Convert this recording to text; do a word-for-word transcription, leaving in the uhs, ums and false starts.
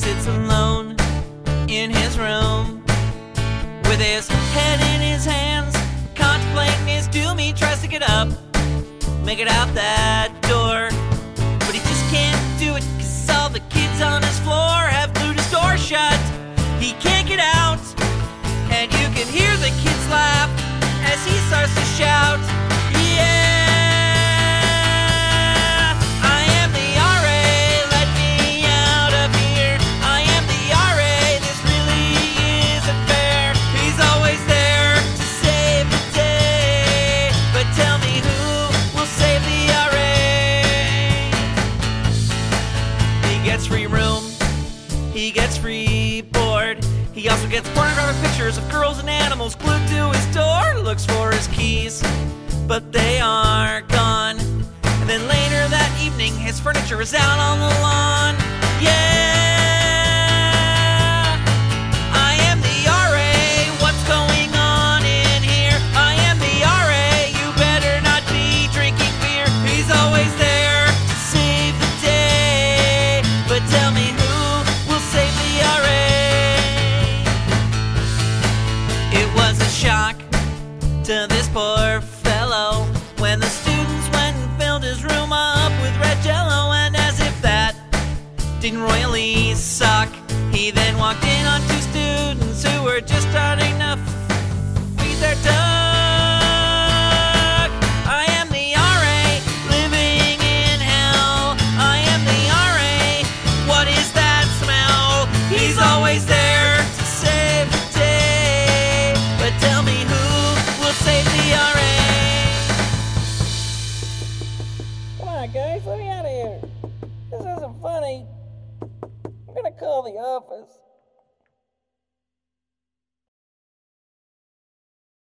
sits alone in his room with his head in his hands, contemplating his doom. He tries to get up, make it out that door, but he just can't do it, cause all the kids on his floor have glued his door shut. He can't get out, and you can hear the kids laugh as he starts to shout, yeah! Free room, he gets free board. He also gets pornographic pictures of girls and animals glued to his door. Looks for his keys, but they are gone. And then later that evening, his furniture is out on the lawn. Yeah, I am the R A. What's going on in here? I am the R A. You better not be drinking beer. He's always there to save the day. But tell me, who will save the R A? It was a shock to this poor fellow when the students went and filled his room up with red jello. And as if that didn't royally suck, he then walked in on two students who were just starting to feed their duck. I am the R A, living in hell. I am the R A. What is that smell? He's always there to save the day. But tell me, who will save the R A? Come on, guys, let me out of here. This isn't funny. I'm gonna call the office.